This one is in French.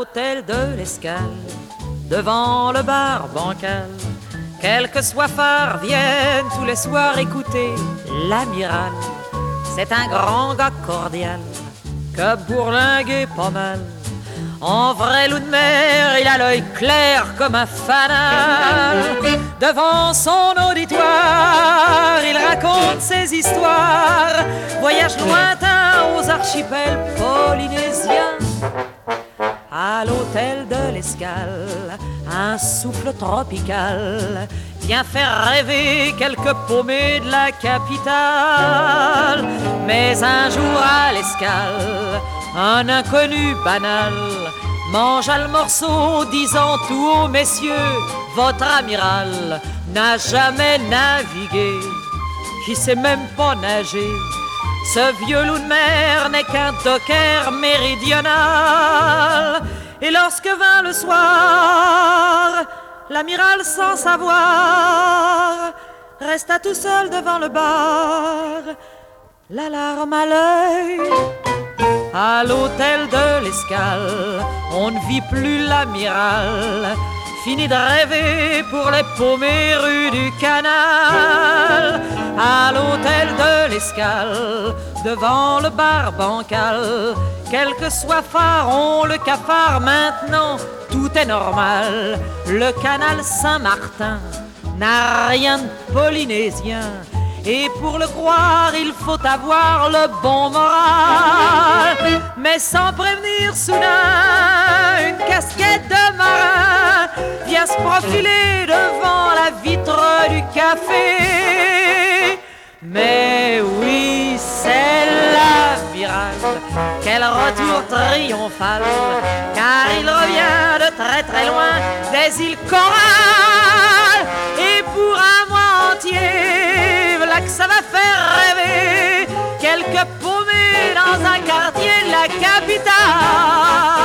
l'hôtel de l'Escale, devant le bar bancal. Quelques soifards viennent tous les soirs écouter l'amiral. C'est un grand gars cordial que bourlingue pas mal. En vrai loup de mer, il a l'œil clair comme un fanal. Devant son auditoire, il raconte ses histoires. Voyage lointain aux archipels polynésiens. À l'hôtel de l'Escale, un souffle tropical vient faire rêver quelques paumés de la capitale. Mais un jour à l'Escale, un inconnu banal mangea le morceau, disant tout haut: messieurs, votre amiral n'a jamais navigué, qui sait même pas nager. Ce vieux loup de mer n'est qu'un docker méridional. Et lorsque vint le soir, l'amiral sans savoir resta tout seul devant le bar, la larme à l'œil. À l'hôtel de l'Escale, on ne vit plus l'amiral. Fini de rêver pour les paumés rues du canal. À l'hôtel de l'Escale, devant le bar bancal, quelques soifards ont le cafard. Maintenant tout est normal. Le canal Saint-Martin n'a rien de polynésien. Et pour le croire, il faut avoir le bon moral. Mais sans prévenir, soudain, une casquette de marin vient se profiler devant la vitre du café. Mais oui, c'est l'amiral. Quel retour triomphal, car il revient de très très loin des îles Corales. Et pour un mois entier, voilà que ça va faire rêver quelques paumés dans un quartier de la capitale.